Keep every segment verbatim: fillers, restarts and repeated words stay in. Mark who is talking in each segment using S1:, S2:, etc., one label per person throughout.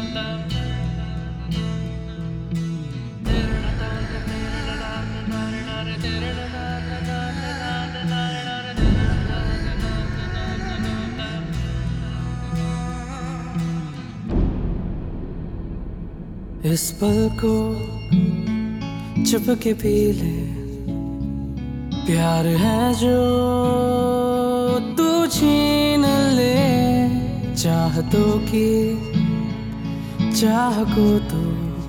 S1: इस पल को चुप के पी ले, प्यार है जो तू छीन ले। चाहतों की चाह को तो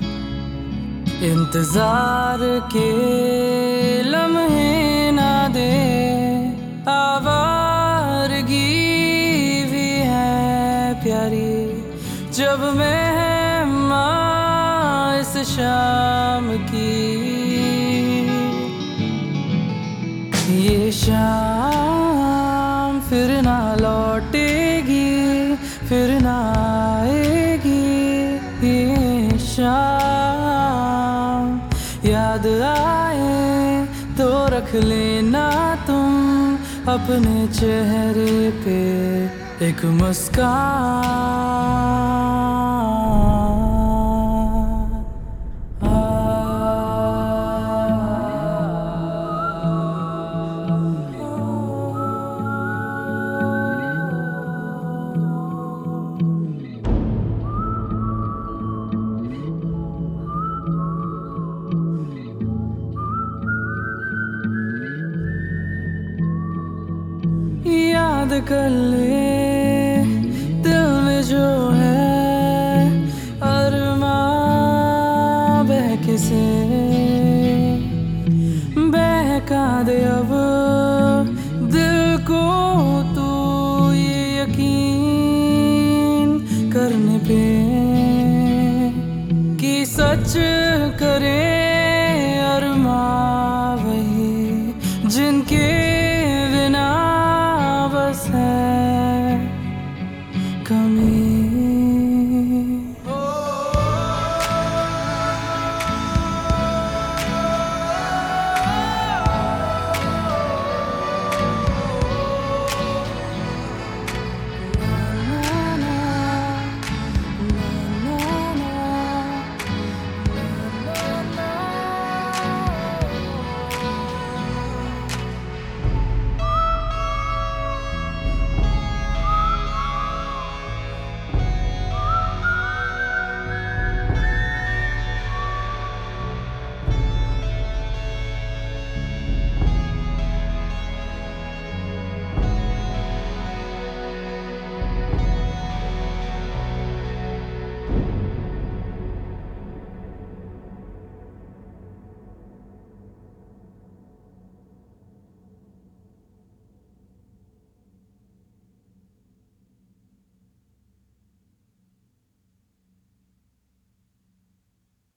S1: इंतजार के लम्हे ना दे। आवारगी भी है प्यारी जब मेहमान इस शाम की। ये शाम फिर ना लौटेगी, फिर ना आएगी। ये शाम याद आए तो रख लेना तुम अपने चेहरे पे एक मुस्कान। याद कर ले दिल में जो है अरमां बहके से, बहका दे अब दिल को तू ये यकीन करने पे कि सच करे